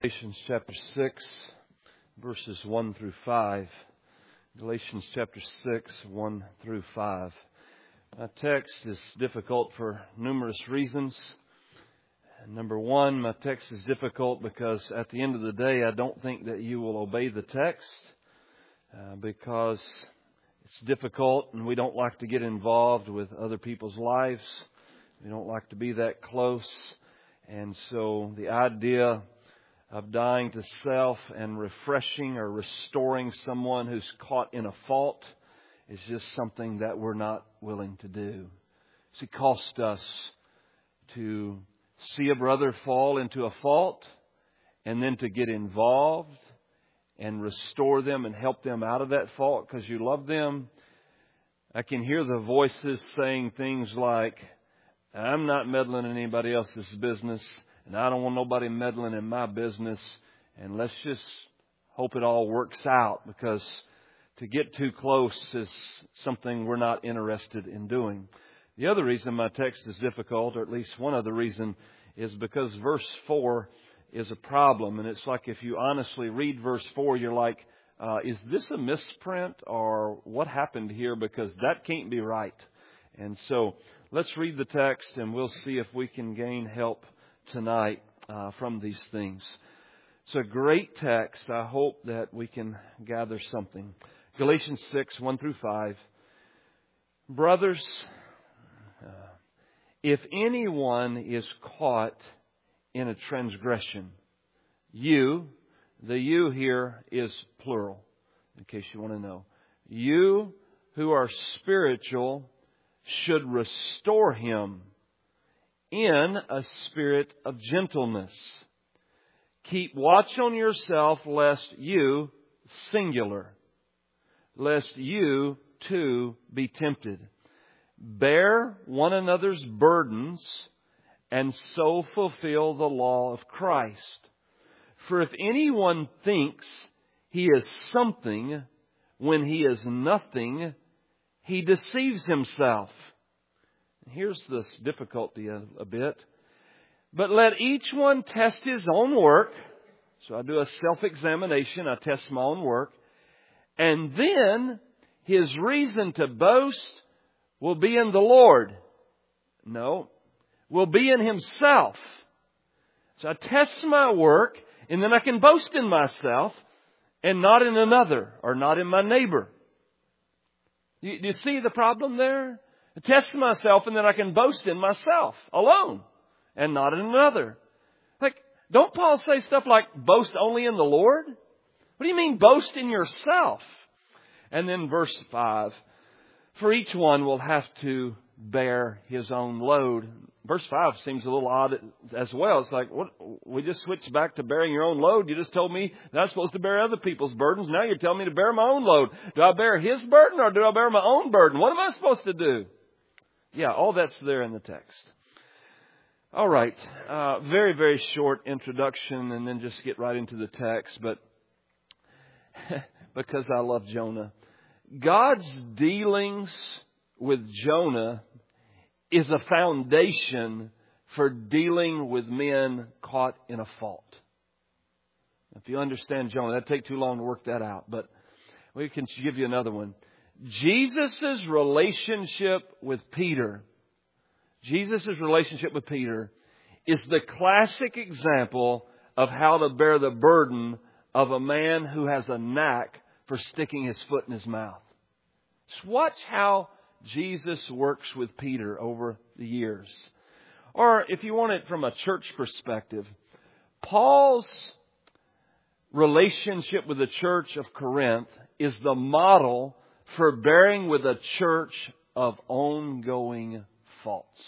Galatians chapter 6, verses 1 through 5. Galatians chapter 6, 1 through 5. My text is difficult for numerous reasons. Number one, my text is difficult because at the end of the day, I don't think that you will obey the text because it's difficult and we don't like to get involved with other people's lives. We don't like to be that close. And so the idea of dying to self and refreshing or restoring someone who's caught in a fault is just something that we're not willing to do. It costs us to see a brother fall into a fault and then to get involved and restore them and help them out of that fault because you love them. I can hear the voices saying things like, I'm not meddling in anybody else's business. And I don't want nobody meddling in my business. And let's just hope it all works out, because to get too close is something we're not interested in doing. The other reason my text is difficult, or at least one other reason, is because verse 4 is a problem. And it's like if you honestly read verse 4, you're like, is this a misprint or what happened here? Because that can't be right. And so let's read the text and we'll see if we can gain help tonight from these things. It's a great text. I hope that we can gather something. Galatians 6, 1 through 5. Brothers, if anyone is caught in a transgression, you, the you here is plural, in case you want to know. You who are spiritual should restore him in a spirit of gentleness. Keep watch on yourself, lest you, singular, lest you too be tempted. Bear one another's burdens and so fulfill the law of Christ. For if anyone thinks he is something when he is nothing, he deceives himself. Here's this difficulty a bit. But let each one test his own work. So I do a self-examination. I test my own work. And then his reason to boast will be in the Lord. No, will be in himself. So I test my work and then I can boast in myself and not in another or not in my neighbor. Do you see the problem there? I test myself and then I can boast in myself alone and not in another. Like, don't Paul say stuff like boast only in the Lord? What do you mean boast in yourself? And then verse 5, for each one will have to bear his own load. Verse 5 seems a little odd as well. It's like, what? We just switched back to bearing your own load. You just told me that I'm supposed to bear other people's burdens. Now you're telling me to bear my own load. Do I bear his burden or do I bear my own burden? What am I supposed to do? Yeah, all that's there in the text. All right. Very, very short introduction and then just get right into the text. But because I love Jonah. God's dealings with Jonah is a foundation for dealing with men caught in a fault. If you understand Jonah, that'd take too long to work that out. But we can give you another one. Jesus' relationship with Peter. Jesus' relationship with Peter is the classic example of how to bear the burden of a man who has a knack for sticking his foot in his mouth. Just watch how Jesus works with Peter over the years. Or if you want it from a church perspective, Paul's relationship with the church of Corinth is the model for bearing with a church of ongoing faults.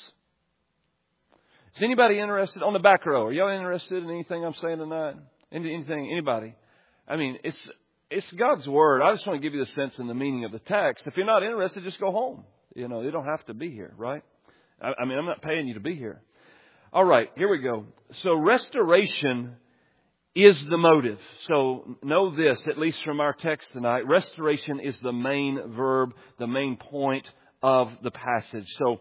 Is anybody interested? On the back row, are y'all interested in anything I'm saying tonight? Anything? Anybody? I mean, it's God's Word. I just want to give you the sense and the meaning of the text. If you're not interested, just go home. You know, you don't have to be here, right? I mean, I'm not paying you to be here. All right, here we go. So restoration is the motive. So know this, at least from our text tonight, restoration is the main verb, the main point of the passage. So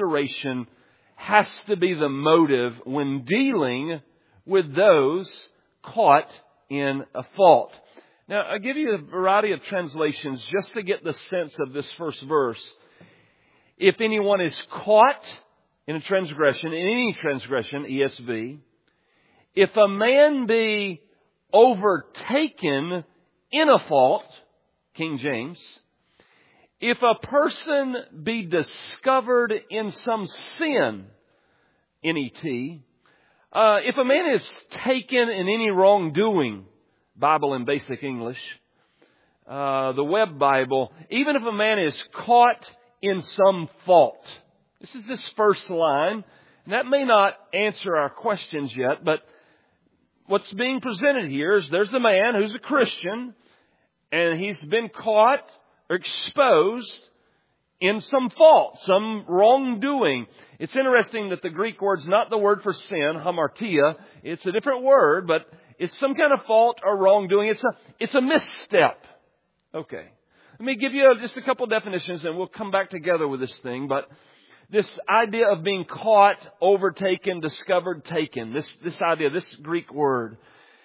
restoration has to be the motive when dealing with those caught in a fault. Now, I'll give you a variety of translations just to get the sense of this first verse. If anyone is caught in a transgression, in any transgression, ESV, if a man be overtaken in a fault, King James, if a person be discovered in some sin, NET, if a man is taken in any wrongdoing, Bible in Basic English, the Web Bible, even if a man is caught in some fault. This is this first line. And that may not answer our questions yet, but what's being presented here is there's a man who's a Christian, and he's been caught or exposed in some fault, some wrongdoing. It's interesting that the Greek word's not the word for sin, hamartia. It's a different word, but it's some kind of fault or wrongdoing. It's a misstep. Okay. Let me give you just a couple definitions and we'll come back together with this thing. But this idea of being caught, overtaken, discovered, taken. This idea, this Greek word.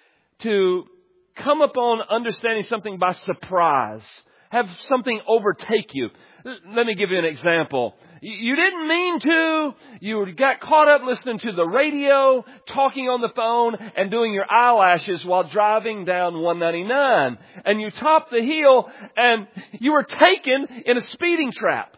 To come upon understanding something by surprise. Have something overtake you. Let me give you an example. You didn't mean to. You got caught up listening to the radio, talking on the phone, and doing your eyelashes while driving down 199. And you topped the hill, and you were taken in a speeding trap.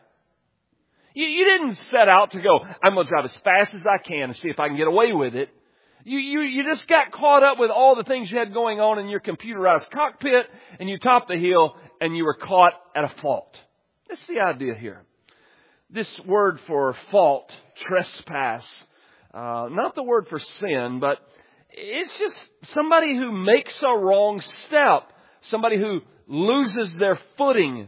You didn't set out to go, I'm going to drive as fast as I can and see if I can get away with it. You just got caught up with all the things you had going on in your computerized cockpit, and you topped the hill, and you were caught at a fault. That's the idea here. This word for fault, trespass, not the word for sin, but it's just somebody who makes a wrong step, somebody who loses their footing.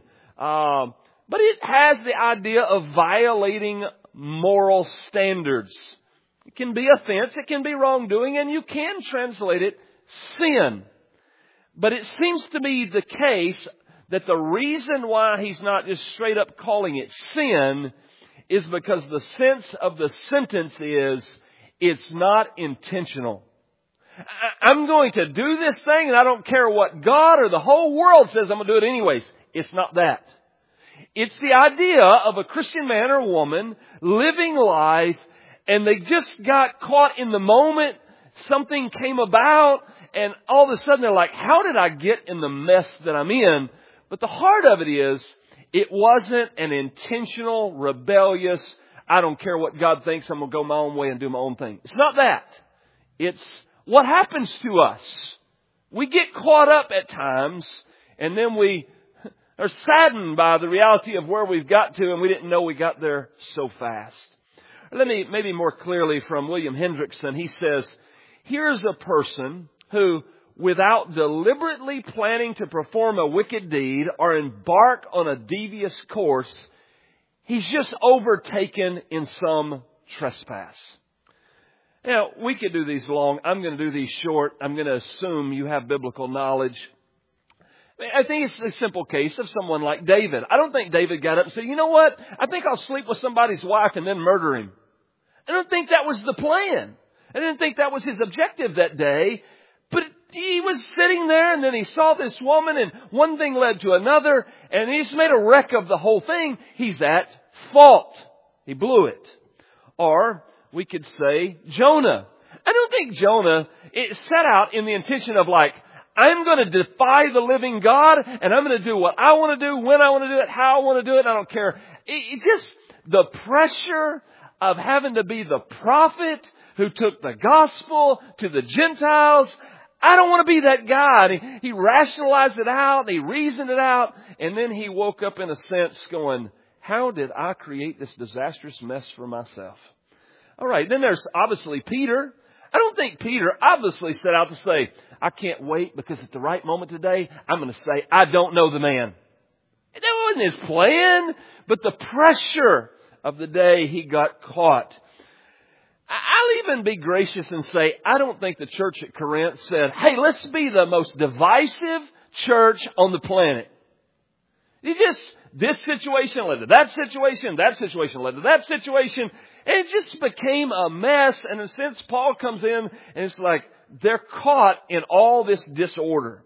But it has the idea of violating moral standards. It can be offense, it can be wrongdoing, and you can translate it sin. But it seems to be the case that the reason why he's not just straight up calling it sin is because the sense of the sentence is it's not intentional. I'm going to do this thing and I don't care what God or the whole world says, I'm going to do it anyways. It's not that. It's the idea of a Christian man or woman living life, and they just got caught in the moment. Something came about, and all of a sudden they're like, how did I get in the mess that I'm in? But the heart of it is, it wasn't an intentional, rebellious, I don't care what God thinks, I'm going to go my own way and do my own thing. It's not that. It's what happens to us. We get caught up at times, and then we are saddened by the reality of where we've got to, and we didn't know we got there so fast. Let me maybe more clearly from William Hendrickson. He says, here's a person who, without deliberately planning to perform a wicked deed or embark on a devious course, he's just overtaken in some trespass. Now, we could do these long. I'm going to do these short. I'm going to assume you have biblical knowledge. I think it's a simple case of someone like David. I don't think David got up and said, you know what? I think I'll sleep with somebody's wife and then murder him. I don't think that was the plan. I didn't think that was his objective that day. But he was sitting there, and then he saw this woman, and one thing led to another, and he just made a wreck of the whole thing. He's at fault. He blew it. Or we could say Jonah. I don't think Jonah set out in the intention of like, I'm going to defy the living God, and I'm going to do what I want to do, when I want to do it, how I want to do it. I don't care. It just the pressure of having to be the prophet who took the gospel to the Gentiles. I don't want to be that guy. And he rationalized it out. He reasoned it out. And then he woke up in a sense going, how did I create this disastrous mess for myself? All right. Then there's obviously Peter. I don't think Peter obviously set out to say, I can't wait because at the right moment today, I'm going to say, I don't know the man. That wasn't his plan, but the pressure of the day he got caught. I'll even be gracious and say, I don't think the church at Corinth said, hey, let's be the most divisive church on the planet. This situation led to that situation led to that situation. And it just became a mess. And in a sense, Paul comes in and it's like, they're caught in all this disorder.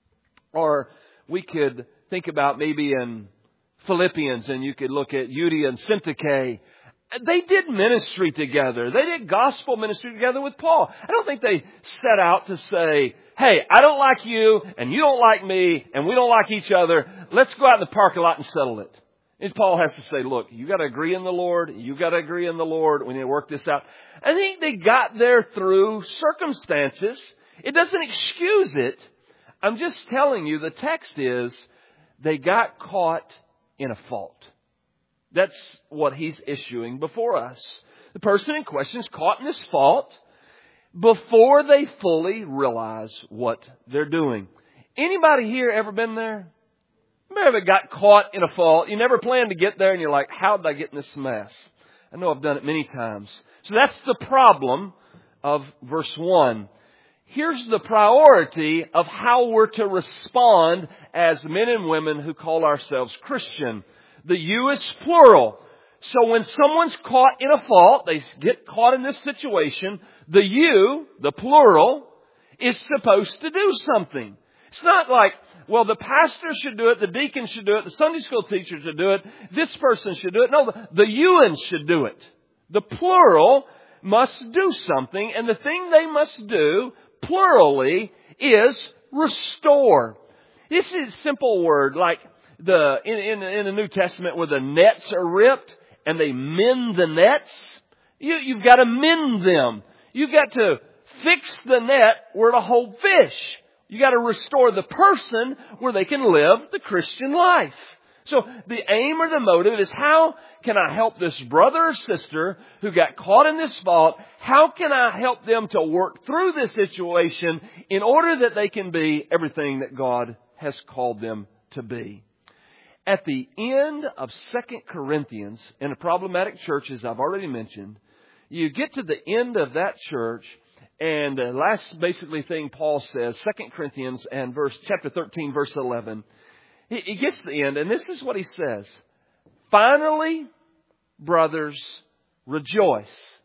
Or we could think about maybe in Philippians, and you could look at Euodia and Syntyche. They did ministry together. They did gospel ministry together with Paul. I don't think they set out to say, hey, I don't like you, and you don't like me, and we don't like each other. Let's go out in the parking lot and settle it. And Paul has to say, look, you got to agree in the Lord. You got to agree in the Lord. We need to work this out. I think they got there through circumstances. It doesn't excuse it. I'm just telling you, the text is they got caught in a fault. That's what he's issuing before us. The person in question is caught in this fault before they fully realize what they're doing. Anybody here ever been there? Ever got caught in a fault? You never planned to get there and you're like, how did I get in this mess? I know I've done it many times. So that's the problem of verse 1. Here's the priority of how we're to respond as men and women who call ourselves Christian. The you is plural. So when someone's caught in a fault, they get caught in this situation, the you, the plural, is supposed to do something. It's not like, well, the pastor should do it, the deacon should do it, the Sunday school teacher should do it, this person should do it. No, the youans should do it. The plural must do something, and the thing they must do, plurally, is restore. This is a simple word, like in the New Testament where the nets are ripped and they mend the nets. You've got to mend them. You've got to fix the net where to hold fish. You got to restore the person where they can live the Christian life. So the aim or the motive is, how can I help this brother or sister who got caught in this fault? How can I help them to work through this situation in order that they can be everything that God has called them to be? At the end of 2 Corinthians, in a problematic church, as I've already mentioned, you get to the end of that church, and the last basically thing Paul says, 2 Corinthians and chapter 13, verse 11, he gets to the end, and this is what he says. Finally, brothers, rejoice.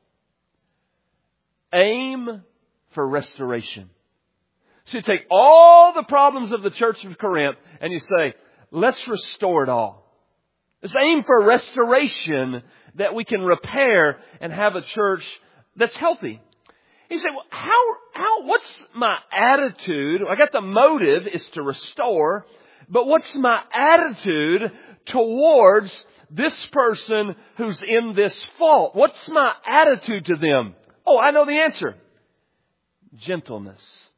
Aim for restoration. So you take all the problems of the church of Corinth and you say, let's restore it all. Let's aim for restoration that we can repair and have a church that's healthy. You say, well, what's my attitude? I got the motive is to restore, but what's my attitude towards this person who's in this fault? What's my attitude to them? Oh, I know the answer. Gentleness.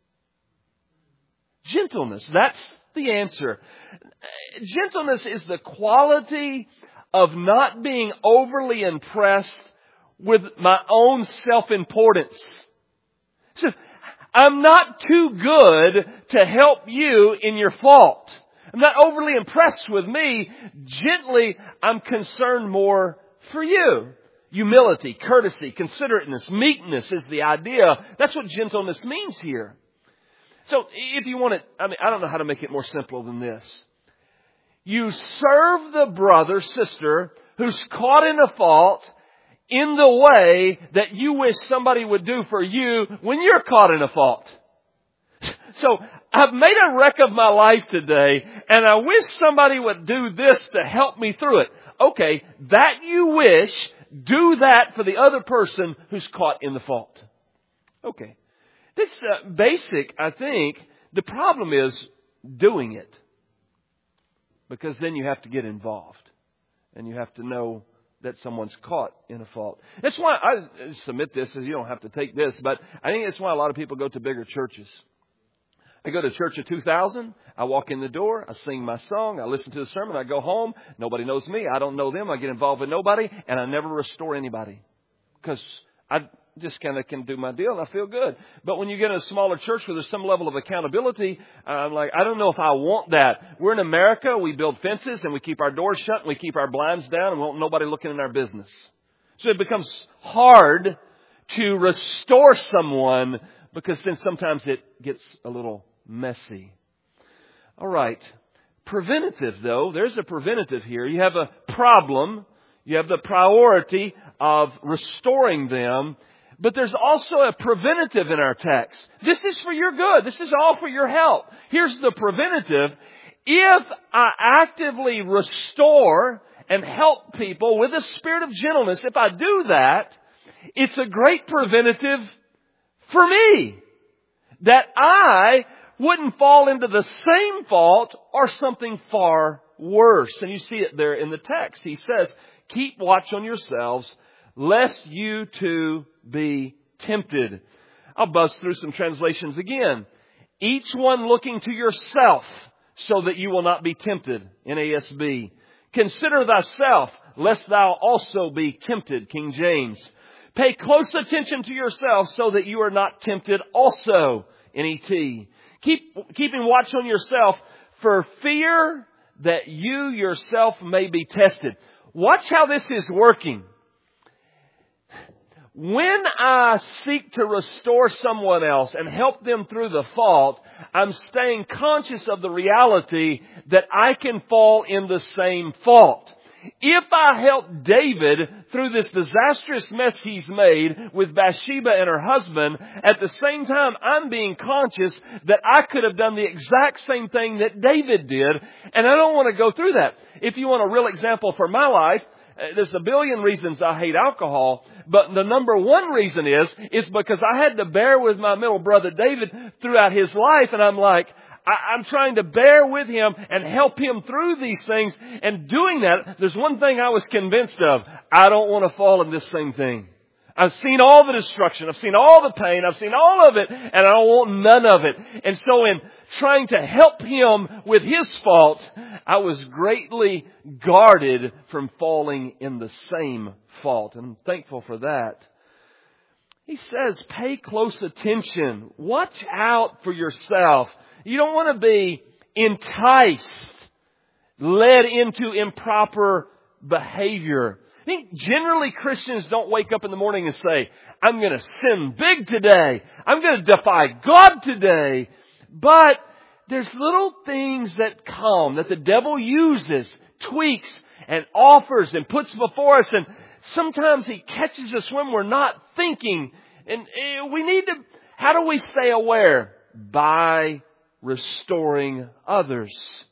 Gentleness. That's the answer. Gentleness is the quality of not being overly impressed with my own self-importance. So, I'm not too good to help you in your fault. I'm not overly impressed with me. Gently, I'm concerned more for you. Humility, courtesy, considerateness, meekness is the idea. That's what gentleness means here. So if you want it, I don't know how to make it more simple than this. You serve the brother, sister, who's caught in a fault in the way that you wish somebody would do for you when you're caught in a fault. So I've made a wreck of my life today, and I wish somebody would do this to help me through it. Okay, that you wish, do that for the other person who's caught in the fault. Okay. This basic, I think, the problem is doing it. Because then you have to get involved. And you have to know that someone's caught in a fault. That's why I submit this, as you don't have to take this, but I think that's why a lot of people go to bigger churches. I go to church of 2,000. I walk in the door. I sing my song. I listen to the sermon. I go home. Nobody knows me. I don't know them. I get involved with nobody. And I never restore anybody. Because I just kind of can do my deal and I feel good. But when you get in a smaller church where there's some level of accountability, I'm like, I don't know if I want that. We're in America. We build fences and we keep our doors shut and we keep our blinds down and we want nobody looking in our business. So it becomes hard to restore someone because then sometimes it gets a little messy. All right. Preventative, though. There's a preventative here. You have a problem. You have the priority of restoring them. But there's also a preventative in our text. This is for your good. This is all for your help. Here's the preventative. If I actively restore and help people with a spirit of gentleness, if I do that, it's a great preventative for me. That I wouldn't fall into the same fault or something far worse. And you see it there in the text. He says, keep watch on yourselves, lest you too be tempted. I'll buzz through some translations again. Each one looking to yourself so that you will not be tempted. NASB. Consider thyself, lest thou also be tempted. King James. Pay close attention to yourself so that you are not tempted also. NET. Keeping watch on yourself for fear that you yourself may be tested. Watch how this is working. When I seek to restore someone else and help them through the fault, I'm staying conscious of the reality that I can fall in the same fault. If I help David through this disastrous mess he's made with Bathsheba and her husband, at the same time I'm being conscious that I could have done the exact same thing that David did, and I don't want to go through that. If you want a real example for my life, there's a billion reasons I hate alcohol, but the number one reason is because I had to bear with my middle brother David throughout his life, and I'm like, I'm trying to bear with him and help him through these things. And doing that, there's one thing I was convinced of. I don't want to fall in this same thing. I've seen all the destruction. I've seen all the pain. I've seen all of it. And I don't want none of it. And so in trying to help him with his fault, I was greatly guarded from falling in the same fault. And I'm thankful for that. He says, pay close attention. Watch out for yourself. You don't want to be enticed, led into improper behavior. I think generally Christians don't wake up in the morning and say, I'm going to sin big today. I'm going to defy God today. But there's little things that come that the devil uses, tweaks and offers and puts before us. And sometimes he catches us when we're not thinking. And we need to, how do we stay aware? By restoring others.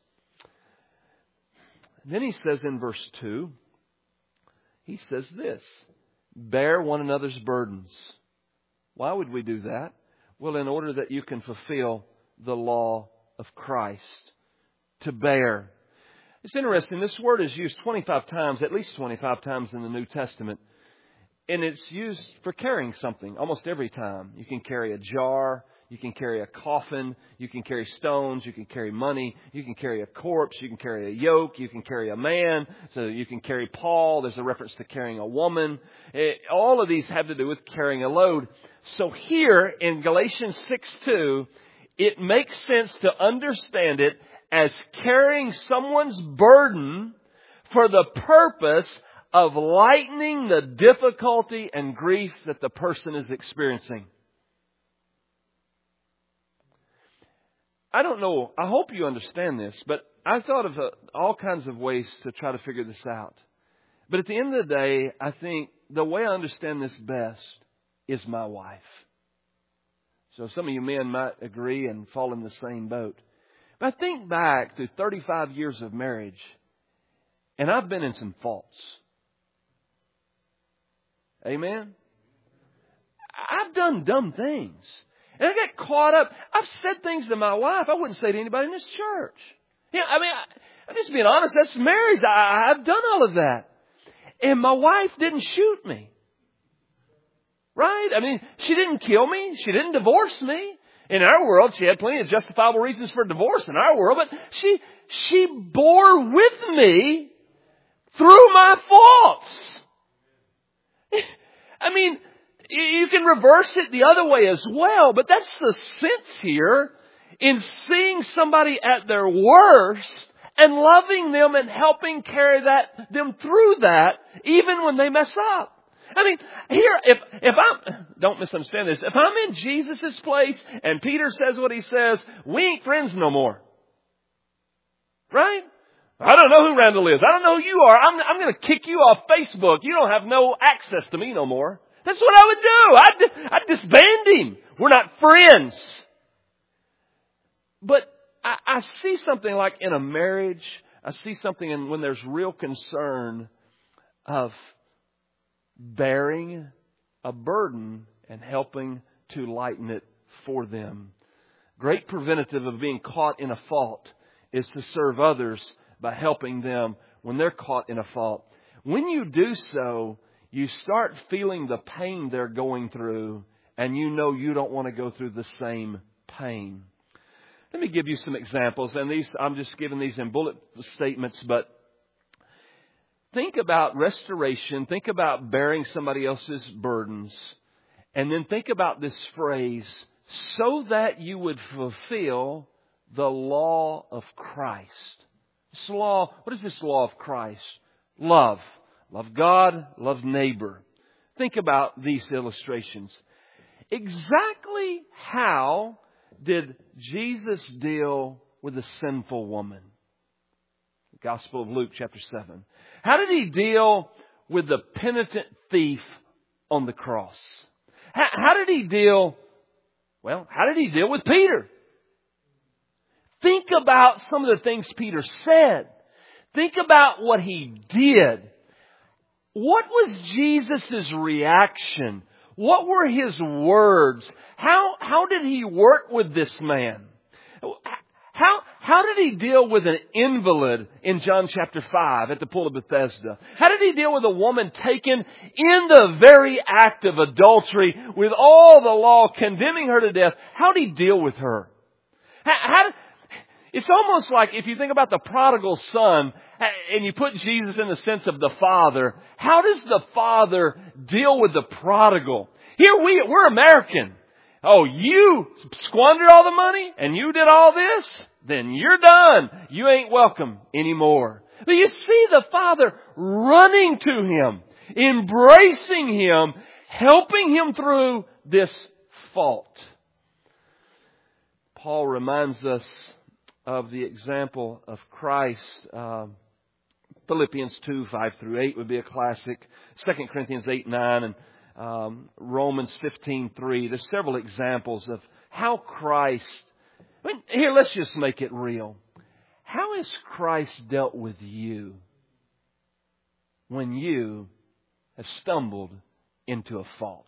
And then he says in verse 2, he says this, bear one another's burdens. Why would we do that? Well, in order that you can fulfill the law of Christ. To bear. It's interesting, this word is used 25 times, at least 25 times in the New Testament. And it's used for carrying something almost every time. You can carry a jar. You can carry a coffin. You can carry stones. You can carry money. You can carry a corpse. You can carry a yoke. You can carry a man. So you can carry Paul. There's a reference to carrying a woman. All of these have to do with carrying a load. So here in Galatians 6:2, it makes sense to understand it as carrying someone's burden for the purpose of lightening the difficulty and grief that the person is experiencing. I don't know. I hope you understand this, but I thought of all kinds of ways to try to figure this out. But at the end of the day, I think the way I understand this best is my wife. So some of you men might agree and fall in the same boat. But I think back to 35 years of marriage, and I've been in some faults. Amen? I've done dumb things. And I got caught up. I've said things to my wife I wouldn't say to anybody in this church. You know, I'm just being honest. That's marriage. I've done all of that. And my wife didn't shoot me. Right? I mean, she didn't kill me. She didn't divorce me. In our world, she had plenty of justifiable reasons for divorce in our world. But she bore with me through my faults. I mean, you can reverse it the other way as well, but that's the sense here in seeing somebody at their worst and loving them and helping carry them through that, even when they mess up. I mean, here, if I'm, don't misunderstand this, if I'm in Jesus' place and Peter says what he says, we ain't friends no more. Right? I don't know who Randall is. I don't know who you are. I'm going to kick you off Facebook. You don't have no access to me no more. That's what I would do. I'd disband him. We're not friends. But I see something like in a marriage, I see something when there's real concern of bearing a burden and helping to lighten it for them. Great preventative of being caught in a fault is to serve others by helping them when they're caught in a fault. When you do so, you start feeling the pain they're going through, and you know you don't want to go through the same pain. Let me give you some examples, and I'm just giving these in bullet statements, but think about restoration, think about bearing somebody else's burdens, and then think about this phrase, so that you would fulfill the law of Christ. This law, what is this law of Christ? Love. Love God, love neighbor. Think about these illustrations. Exactly how did Jesus deal with a sinful woman? The Gospel of Luke, chapter 7. How did He deal with the penitent thief on the cross? How did He deal with Peter? Think about some of the things Peter said. Think about what He did. What was Jesus' reaction? What were His words? How did He work with this man? How did He deal with an invalid in John chapter 5 at the pool of Bethesda? How did He deal with a woman taken in the very act of adultery with all the law condemning her to death? How did He deal with her? It's almost like if you think about the prodigal son and you put Jesus in the sense of the father, how does the father deal with the prodigal? Here we're American. Oh, you squandered all the money and you did all this? Then you're done. You ain't welcome anymore. But you see the father running to him, embracing him, helping him through this fault. Paul reminds us of the example of Christ. Philippians 2, 5 through 8 would be a classic. 2 Corinthians 8, 9 and Romans 15, 3. There's several examples of how Christ... here, let's just make it real. How has Christ dealt with you when you have stumbled into a fault?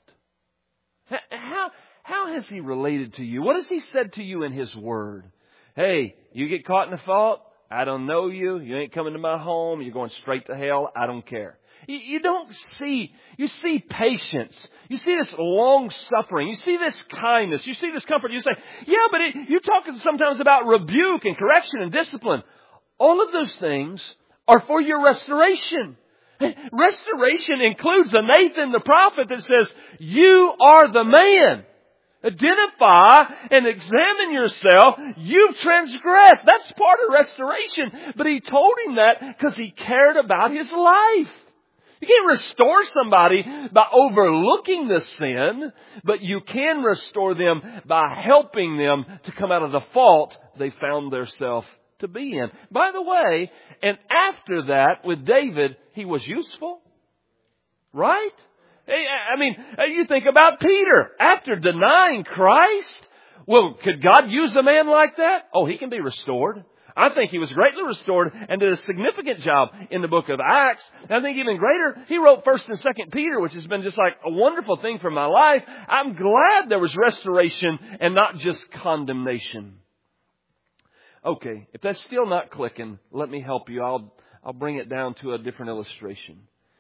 How has He related to you? What has He said to you in His Word? Hey, you get caught in a fault, I don't know you. You ain't coming to my home. You're going straight to hell. I don't care. You see patience. You see this long suffering. You see this kindness. You see this comfort. You say, yeah, but you're talking sometimes about rebuke and correction and discipline. All of those things are for your restoration. Restoration includes a Nathan the prophet that says, you are the man. Identify and examine yourself. You've transgressed. That's part of restoration. But he told him that because he cared about his life. You can't restore somebody by overlooking the sin, but you can restore them by helping them to come out of the fault they found themselves to be in. By the way, and after that, with David, he was useful. Right? I mean, you think about Peter. After denying Christ, well, could God use a man like that? Oh, he can be restored. I think he was greatly restored and did a significant job in the book of Acts. And I think even greater, he wrote 1st and 2nd Peter, which has been just like a wonderful thing for my life. I'm glad there was restoration and not just condemnation. Okay, if that's still not clicking, let me help you. I'll bring it down to a different illustration.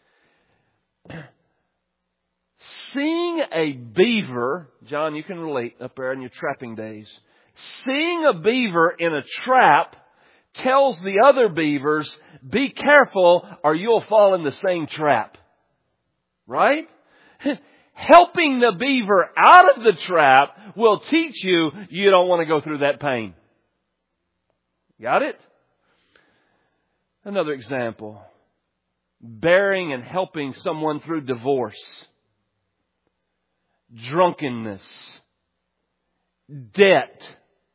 Seeing a beaver, John, you can relate up there in your trapping days. Seeing a beaver in a trap tells the other beavers, be careful or you'll fall in the same trap. Right? Helping the beaver out of the trap will teach you don't want to go through that pain. Got it? Another example. Bearing and helping someone through divorce. Drunkenness. Debt.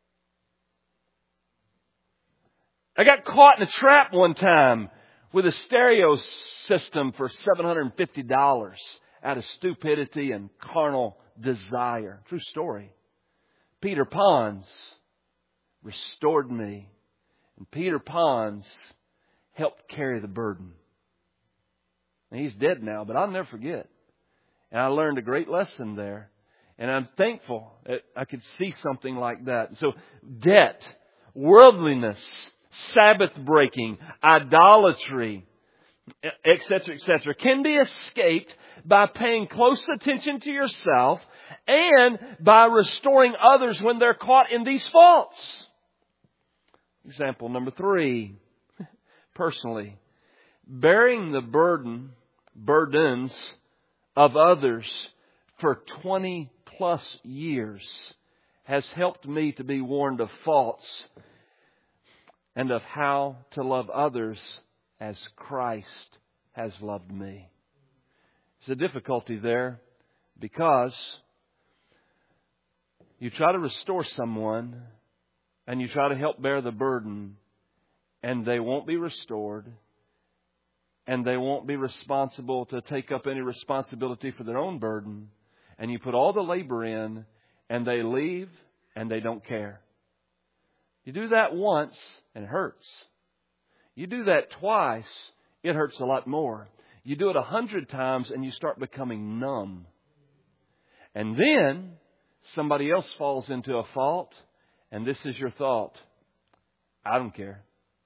I got caught in a trap one time with a stereo system for $750. out of stupidity and carnal desire. True story. Peter Pons restored me. And Peter Pons helped carry the burden. And he's dead now, but I'll never forget. And I learned a great lesson there. And I'm thankful that I could see something like that. So debt, worldliness, Sabbath breaking, idolatry, etc., can be escaped by paying close attention to yourself and by restoring others when they're caught in these faults. Example number 3. Personally, bearing the burdens of others for 20 plus years has helped me to be warned of faults and of how to love others as Christ has loved me. There's a difficulty there because you try to restore someone and you try to help bear the burden, and they won't be restored, and they won't be responsible to take up any responsibility for their own burden. And you put all the labor in, and they leave, and they don't care. You do that once, and it hurts. You do that twice, it hurts a lot more. You do it 100 times, and you start becoming numb. And then somebody else falls into a fault, and this is your thought: I don't care.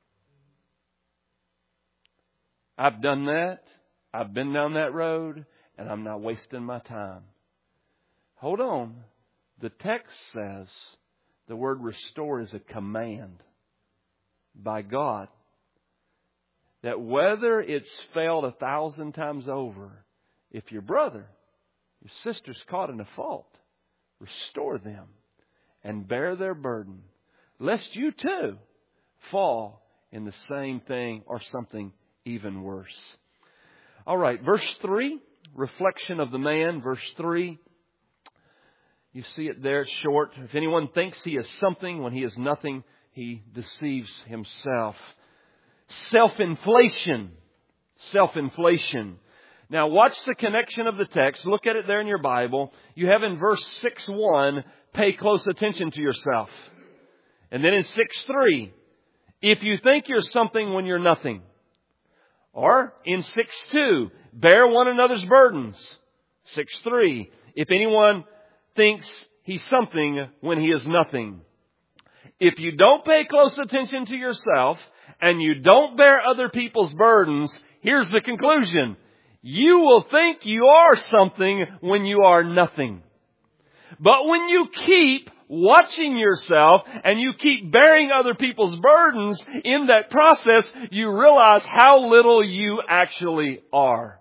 I've done that. I've been down that road, and I'm not wasting my time. Hold on. The text says the word restore is a command by God. That whether it's failed 1,000 times over, if your brother, your sister's caught in a fault, restore them and bear their burden, lest you too fall in the same thing or something even worse. All right, verse 3, reflection of the man. Verse 3, you see it there, it's short. If anyone thinks he is something when he is nothing, he deceives himself. Self-inflation. Self-inflation. Now watch the connection of the text. Look at it there in your Bible. You have in verse 6:1, pay close attention to yourself. And then in 6:3, if you think you're something when you're nothing. Or in 6:2, bear one another's burdens. 6:3, if anyone thinks he's something when he is nothing. If you don't pay close attention to yourself and you don't bear other people's burdens, here's the conclusion. You will think you are something when you are nothing. But when you keep watching yourself and you keep bearing other people's burdens, in that process, you realize how little you actually are.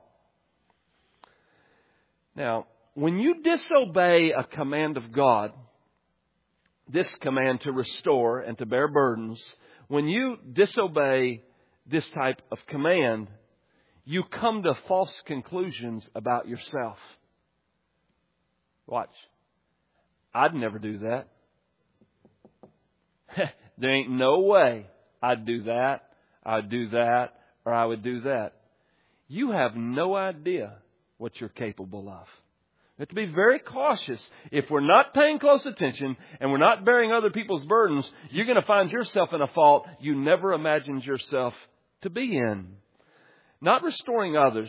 Now, when you disobey a command of God, this command to restore and to bear burdens, when you disobey this type of command, you come to false conclusions about yourself. Watch. I'd never do that. There ain't no way I'd do that, I'd do that, or I would do that. You have no idea what you're capable of. We have to be very cautious. If we're not paying close attention and we're not bearing other people's burdens, you're going to find yourself in a fault you never imagined yourself to be in. Not restoring others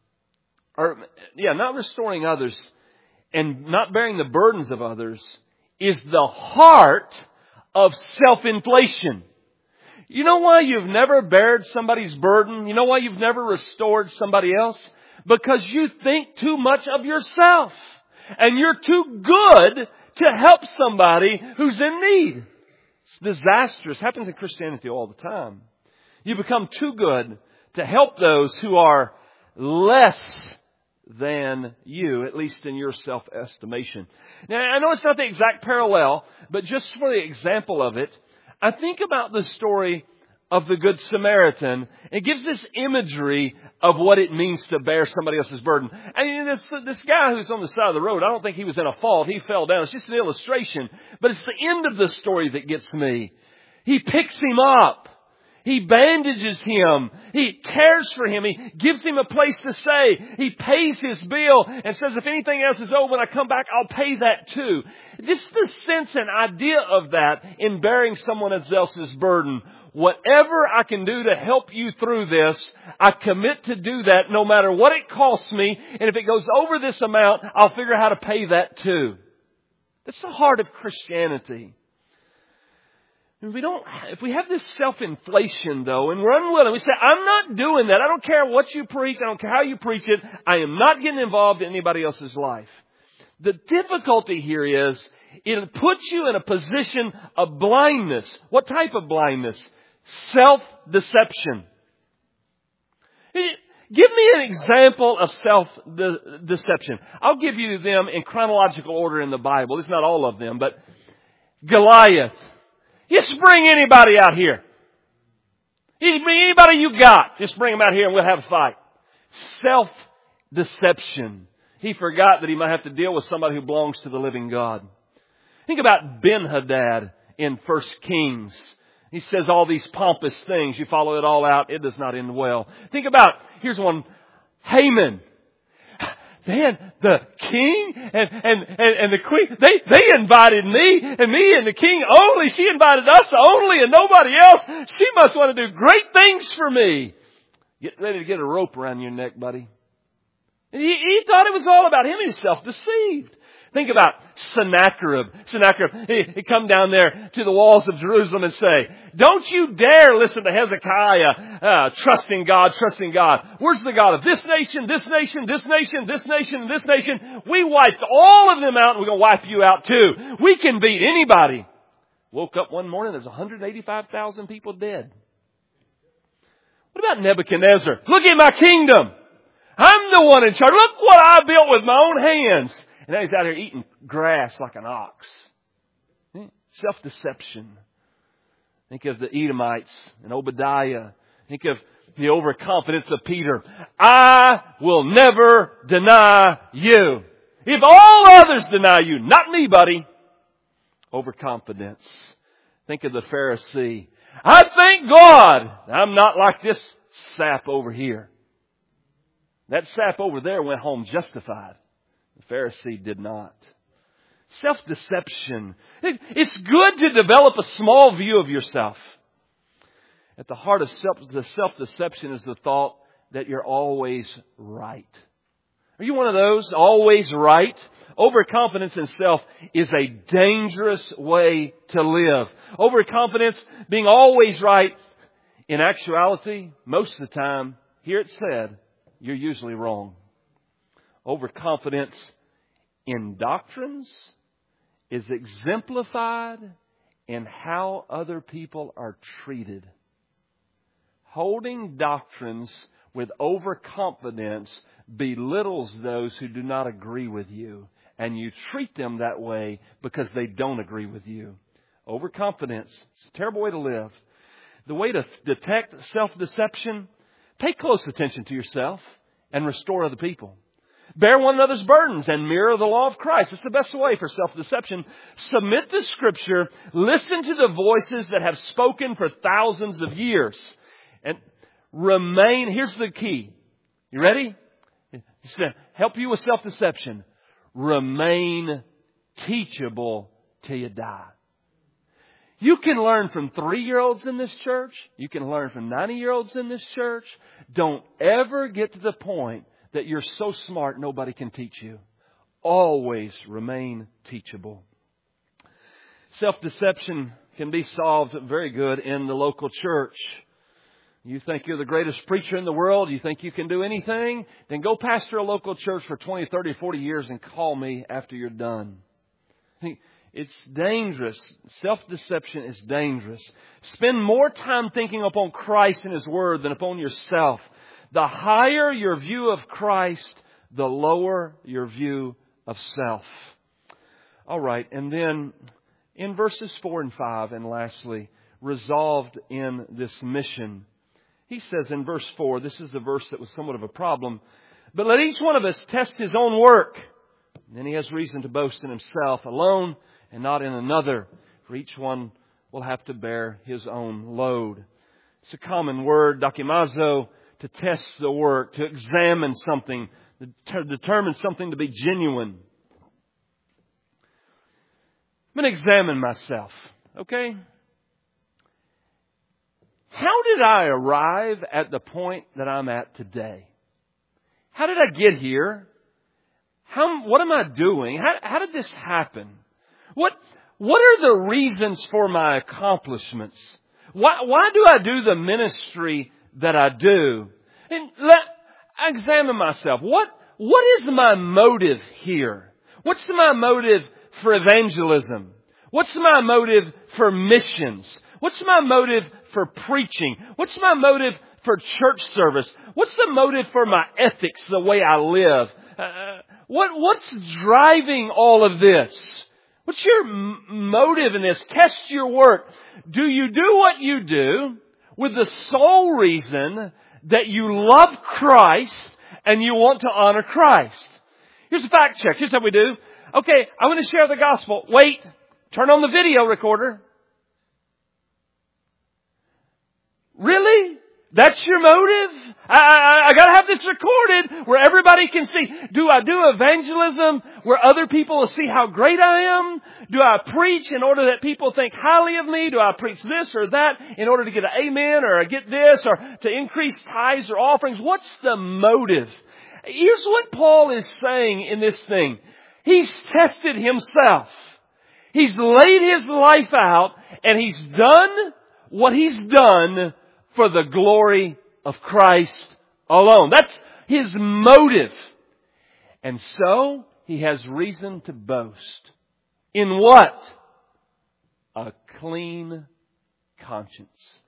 and not bearing the burdens of others is the heart of self-inflation. You know why you've never bared somebody's burden? You know why you've never restored somebody else? Because you think too much of yourself. And you're too good to help somebody who's in need. It's disastrous. It happens in Christianity all the time. You become too good to help those who are less than you, at least in your self-estimation. Now, I know it's not the exact parallel, but just for the example of it, I think about the story of the Good Samaritan. It gives this imagery of what it means to bear somebody else's burden. And this guy who's on the side of the road, I don't think he was in a fault. He fell down. It's just an illustration. But it's the end of the story that gets me. He picks him up. He bandages him. He cares for him. He gives him a place to stay. He pays his bill and says, if anything else is owed when I come back, I'll pay that too. Just the sense and idea of that in bearing someone else's burden. Whatever I can do to help you through this, I commit to do that no matter what it costs me. And if it goes over this amount, I'll figure out how to pay that too. That's the heart of Christianity. If we have this self-inflation though, and we're unwilling, we say, I'm not doing that. I don't care what you preach. I don't care how you preach it. I am not getting involved in anybody else's life. The difficulty here is, it puts you in a position of blindness. What type of blindness? Self-deception. Give me an example of self-deception. I'll give you them in chronological order in the Bible. It's not all of them, but Goliath. Just bring anybody out here. Anybody you got. Just bring them out here and we'll have a fight. Self-deception. He forgot that he might have to deal with somebody who belongs to the living God. Think about Ben-Hadad in 1 Kings. He says all these pompous things. You follow it all out. It does not end well. Think about, here's one, Haman. Man, the king and the queen, they invited me and the king only. She invited us only and nobody else. She must want to do great things for me. Get ready to get a rope around your neck, buddy. He thought it was all about him. He was self-deceived. Think about Sennacherib. He'd come down there to the walls of Jerusalem and say, don't you dare listen to Hezekiah, trusting God. Where's the God of this nation, this nation, this nation, this nation, this nation? We wiped all of them out and we're going to wipe you out too. We can beat anybody. Woke up one morning, there's 185,000 people dead. What about Nebuchadnezzar? Look at my kingdom. I'm the one in charge. Look what I built with my own hands. And now he's out here eating grass like an ox. Self-deception. Think of the Edomites and Obadiah. Think of the overconfidence of Peter. I will never deny you. If all others deny you, not me, buddy. Overconfidence. Think of the Pharisee. I thank God I'm not like this sap over here. That sap over there went home justified. The Pharisee did not. Self-deception. It's good to develop a small view of yourself. At the heart of self-deception is the thought that you're always right. Are you one of those? Always right? Overconfidence in self is a dangerous way to live. Overconfidence, being always right, in actuality, most of the time, hear it said, you're usually wrong. Overconfidence in doctrines is exemplified in how other people are treated. Holding doctrines with overconfidence belittles those who do not agree with you. And you treat them that way because they don't agree with you. Overconfidence. It's a terrible way to live. The way to detect self-deception, pay close attention to yourself and restore other people. Bear one another's burdens and mirror the law of Christ. It's the best way for self-deception. Submit to Scripture. Listen to the voices that have spoken for thousands of years. And remain, here's the key. You ready? Help you with self-deception. Remain teachable till you die. You can learn from 3-year-olds in this church. You can learn from 90-year-olds in this church. Don't ever get to the point that you're so smart nobody can teach you. Always remain teachable. Self-deception can be solved very good in the local church. You think you're the greatest preacher in the world? You think you can do anything? Then go pastor a local church for 20, 30, 40 years and call me after you're done. It's dangerous. Self-deception is dangerous. Spend more time thinking upon Christ and His Word than upon yourself. The higher your view of Christ, the lower your view of self. All right, and then in verses 4 and 5, and lastly, resolved in this mission. He says in verse 4, this is the verse that was somewhat of a problem, but let each one of us test his own work. And then he has reason to boast in himself alone and not in another, for each one will have to bear his own load. It's a common word, dokimazo, to test the work, to examine something, to determine something to be genuine. I'm going to examine myself, okay? How did I arrive at the point that I'm at today? How did I get here? What am I doing? How did this happen? What are the reasons for my accomplishments? Why do I do the ministry that I do? And I examine myself. What is my motive here? What's my motive for evangelism? What's my motive for missions? What's my motive for preaching? What's my motive for church service? What's the motive for my ethics, the way I live? What's driving all of this? What's your motive in this? Test your work. Do you do what you do with the sole reason that you love Christ and you want to honor Christ? Here's a fact check. Here's how we do. Okay, I'm going to share the gospel. Wait. Turn on the video recorder. Really? That's your motive? I got to have this recorded where everybody can see. Do I do evangelism where other people will see how great I am? Do I preach in order that people think highly of me? Do I preach this or that in order to get an amen or get this or to increase tithes or offerings? What's the motive? Here's what Paul is saying in this thing. He's tested himself. He's laid his life out and he's done what he's done for the glory of Christ alone. That's his motive. And so he has reason to boast. In what? A clean conscience.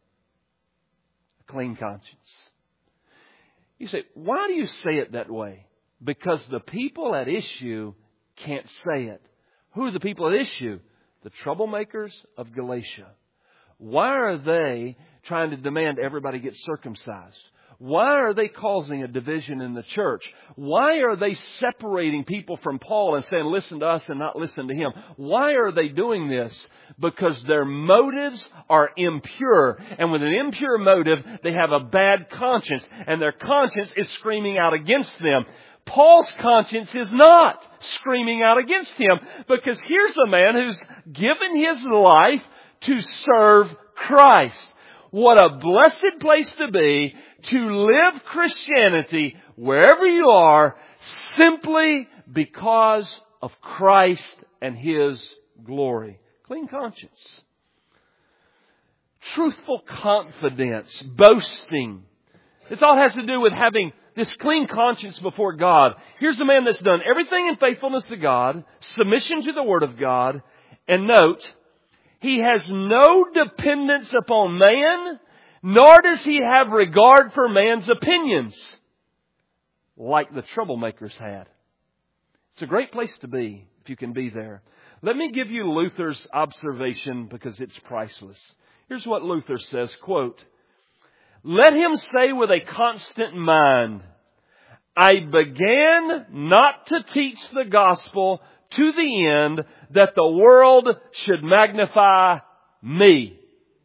A clean conscience. You say, why do you say it that way? Because the people at issue can't say it. Who are the people at issue? The troublemakers of Galatia. Why are they trying to demand everybody get circumcised? Why are they causing a division in the church? Why are they separating people from Paul and saying, listen to us and not listen to him? Why are they doing this? Because their motives are impure. And with an impure motive, they have a bad conscience. And their conscience is screaming out against them. Paul's conscience is not screaming out against him, because here's a man who's given his life to serve Christ. What a blessed place to be, to live Christianity wherever you are, simply because of Christ and His glory. Clean conscience. Truthful confidence, boasting. It all has to do with having this clean conscience before God. Here's a man that's done everything in faithfulness to God, submission to the Word of God, and note, he has no dependence upon man, nor does he have regard for man's opinions, like the troublemakers had. It's a great place to be, if you can be there. Let me give you Luther's observation, because it's priceless. Here's what Luther says, quote, "Let him say with a constant mind, I began not to teach the gospel to the end that the world should magnify me."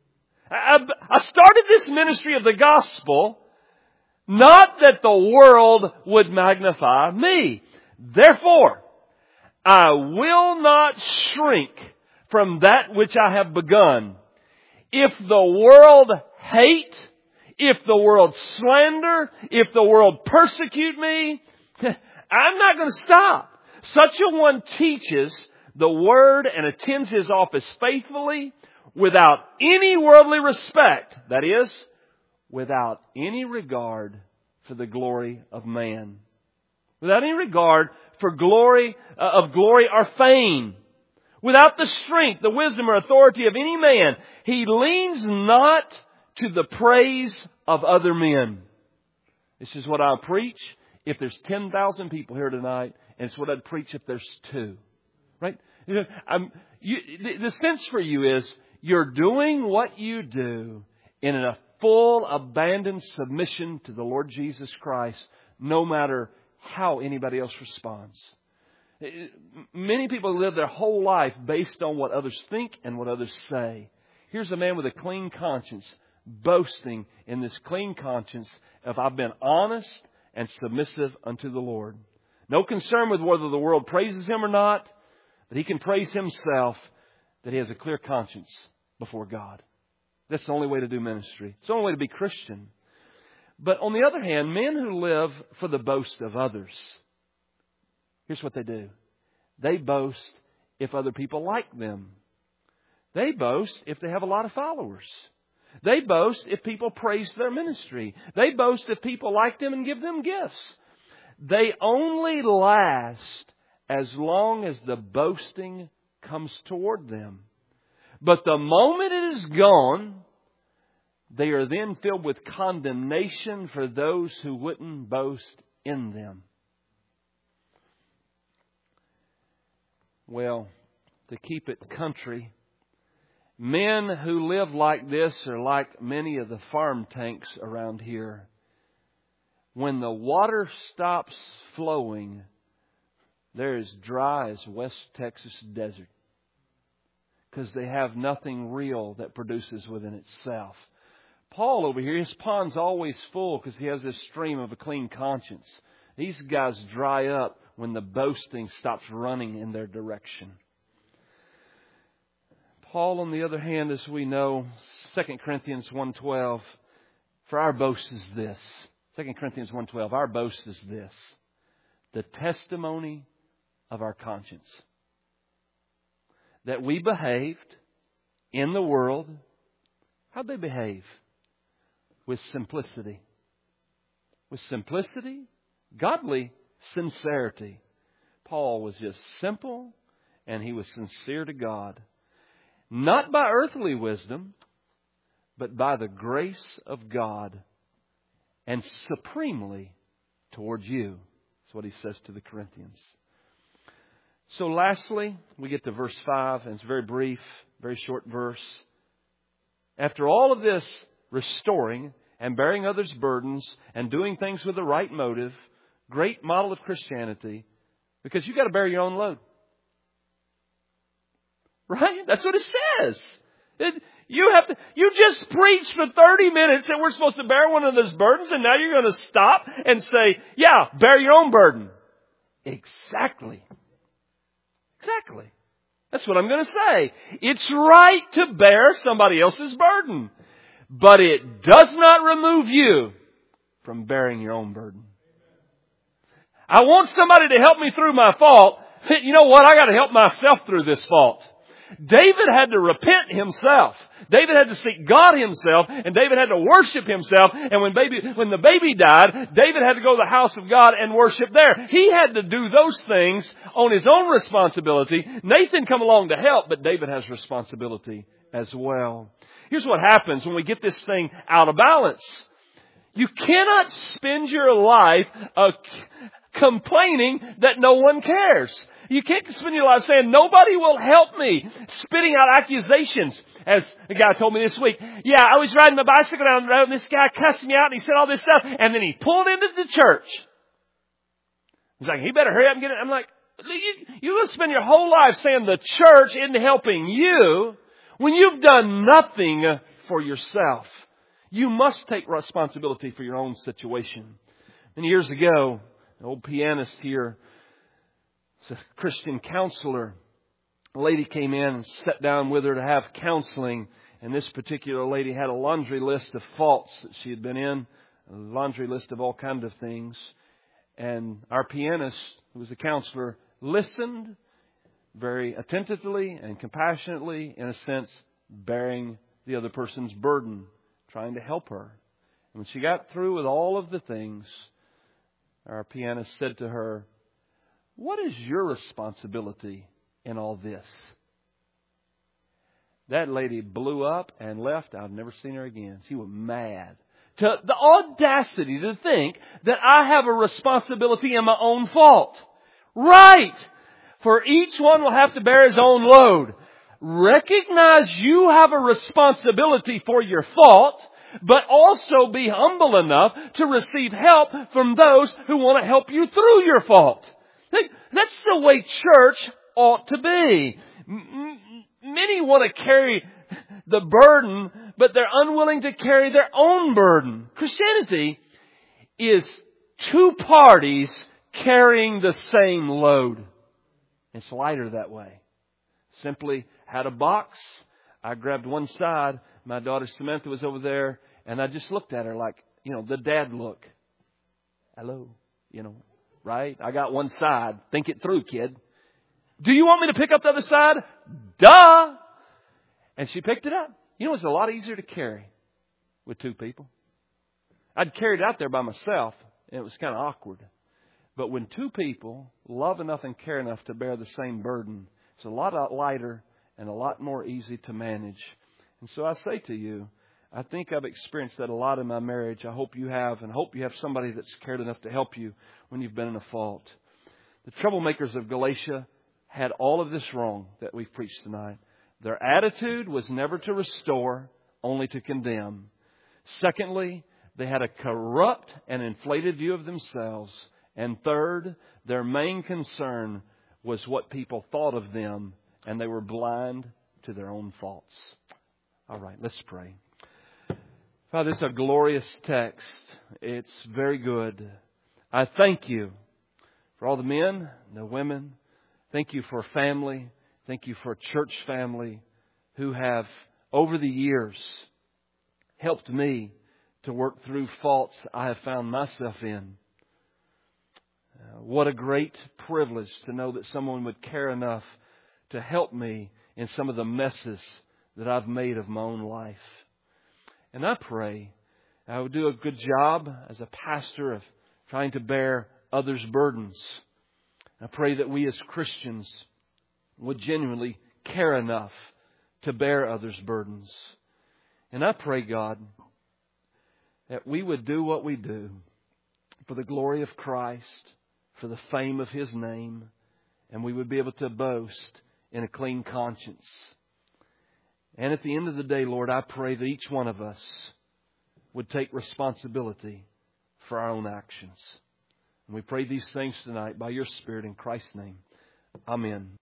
I started this ministry of the gospel not that the world would magnify me. Therefore, I will not shrink from that which I have begun. If the world hate, if the world slander, if the world persecute me, I'm not going to stop. Such a one teaches the Word and attends his office faithfully without any worldly respect. That is, without any regard for the glory of man. Without any regard for glory or fame. Without the strength, the wisdom, or authority of any man. He leans not to the praise of other men. This is what I'll preach if there's 10,000 people here tonight, and it's what I'd preach if there's 2. Right? The sense for you is you're doing what you do in a full, abandoned submission to the Lord Jesus Christ, no matter how anybody else responds. Many people live their whole life based on what others think and what others say. Here's a man with a clean conscience, boasting in this clean conscience of I've been honest and submissive unto the Lord. No concern with whether the world praises him or not, but he can praise himself that he has a clear conscience before God. That's the only way to do ministry. It's the only way to be Christian. But on the other hand, men who live for the boast of others, here's what they do. They boast if other people like them. They boast if they have a lot of followers. They boast if people praise their ministry. They boast if people like them and give them gifts. They only last as long as the boasting comes toward them. But the moment it is gone, they are then filled with condemnation for those who wouldn't boast in them. Well, to keep it country, men who live like this are like many of the farm tanks around here. When the water stops flowing, they're as dry as West Texas desert. Because they have nothing real that produces within itself. Paul over here, his pond's always full because he has this stream of a clean conscience. These guys dry up when the boasting stops running in their direction. Paul, on the other hand, as we know, 2 Corinthians 1:12, for our boast is this. 2 Corinthians 1:12, our boast is this. The testimony of our conscience. That we behaved in the world. How'd they behave? With simplicity. With simplicity, godly sincerity. Paul was just simple and he was sincere to God. Not by earthly wisdom, but by the grace of God and supremely towards you. That's what he says to the Corinthians. So lastly, we get to verse 5, and it's very brief, very short verse. After all of this restoring and bearing others' burdens and doing things with the right motive, great model of Christianity, because you've got to bear your own load. Right? That's what it says. You just preached for 30 minutes that we're supposed to bear one of those burdens, and now you're going to stop and say, yeah, bear your own burden. Exactly. Exactly. That's what I'm going to say. It's right to bear somebody else's burden. But it does not remove you from bearing your own burden. I want somebody to help me through my fault. You know what? I got to help myself through this fault. David had to repent himself. David had to seek God himself, and David had to worship himself. And when the baby died, David had to go to the house of God and worship there. He had to do those things on his own responsibility. Nathan come along to help, but David has responsibility as well. Here's what happens when we get this thing out of balance. You cannot spend your life complaining that no one cares. You can't spend your life saying, nobody will help me. Spitting out accusations. As a guy told me this week, yeah, I was riding my bicycle down the road and this guy cussed me out and he said all this stuff. And then he pulled into the church. He's like, he better hurry up and get it. I'm like, you will spend your whole life saying the church isn't helping you when you've done nothing for yourself. You must take responsibility for your own situation. And years ago, an old pianist here, a Christian counselor. A lady came in and sat down with her to have counseling. And this particular lady had a laundry list of faults that she had been in. A laundry list of all kinds of things. And our pianist, who was a counselor, listened very attentively and compassionately, in a sense, bearing the other person's burden, trying to help her. And when she got through with all of the things, our pianist said to her, what is your responsibility in all this? That lady blew up and left. I've never seen her again. She was mad. To the audacity to think that I have a responsibility in my own fault. Right! For each one will have to bear his own load. Recognize you have a responsibility for your fault, but also be humble enough to receive help from those who want to help you through your fault. That's the way church ought to be. Many want to carry the burden, but they're unwilling to carry their own burden. Christianity is two parties carrying the same load. It's lighter that way. Simply had a box. I grabbed one side. My daughter Samantha was over there. And I just looked at her like, the dad look. Hello. Right? I got one side. Think it through, kid. Do you want me to pick up the other side? Duh! And she picked it up. It's a lot easier to carry with two people. I'd carried it out there by myself, and it was kind of awkward. But when two people love enough and care enough to bear the same burden, it's a lot lighter and a lot more easy to manage. And so I say to you, I think I've experienced that a lot in my marriage. I hope you have, and I hope you have somebody that's cared enough to help you when you've been in a fault. The troublemakers of Galatia had all of this wrong that we've preached tonight. Their attitude was never to restore, only to condemn. Secondly, they had a corrupt and inflated view of themselves. And third, their main concern was what people thought of them, and they were blind to their own faults. All right, let's pray. Father, this is a glorious text. It's very good. I thank you for all the men, the women. Thank you for family. Thank you for church family who have, over the years, helped me to work through faults I have found myself in. What a great privilege to know that someone would care enough to help me in some of the messes that I've made of my own life. And I pray I would do a good job as a pastor of trying to bear others' burdens. I pray that we as Christians would genuinely care enough to bear others' burdens. And I pray, God, that we would do what we do for the glory of Christ, for the fame of His name, and we would be able to boast in a clean conscience. And at the end of the day, Lord, I pray that each one of us would take responsibility for our own actions. And we pray these things tonight by Your Spirit in Christ's name. Amen.